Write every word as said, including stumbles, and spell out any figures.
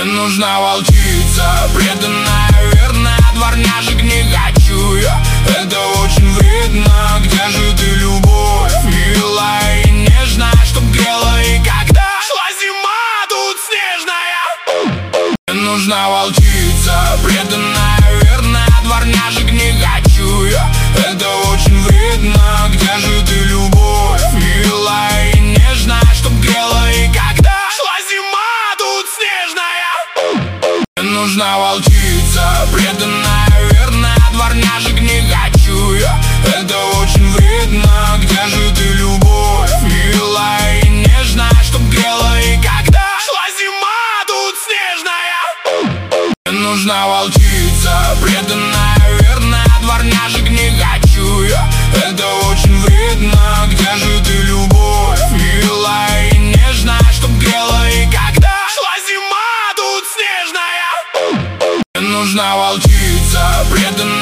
Нужна волчица, преданная, верная, дворняжек не хочу я. Это очень вредно, где же ты, любовь? Милая и нежная, чтоб грела, и когда шла зима тут снежная. Нужна волчица, преданная, верная, дворняжек не хочу я. Это очень вредно, где же ты, любовь? Милая и нежная, чтоб грела, и когда шла зима тут снежная. Нужна волчица, преданная, верная, дворняжек не хочу я. Это очень вредно, где же ты, любовь? Милая и нежная, чтоб грела, и когда шла зима тут снежная. Нужна волчица, преданная, верная, дворняжек не хочу я. Это очень вредно, где же ты, любовь? Милая и нежная, чтоб грела, и когда шла зима тут снежная. Нужна волчица, преданная.